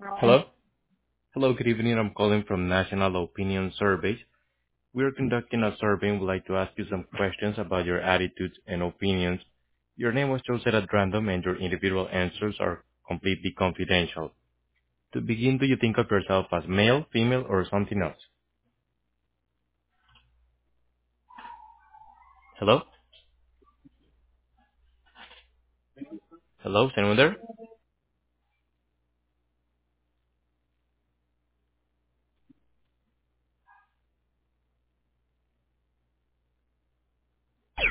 Hello? Hello, good evening. I'm calling from National Opinion Surveys. We are conducting a survey and would like to ask you some questions about your attitudes and opinions. Your name was chosen at random and your individual answers are completely confidential. To begin, do you think of yourself as male, female, or something else? Hello? Hello, is anyone there?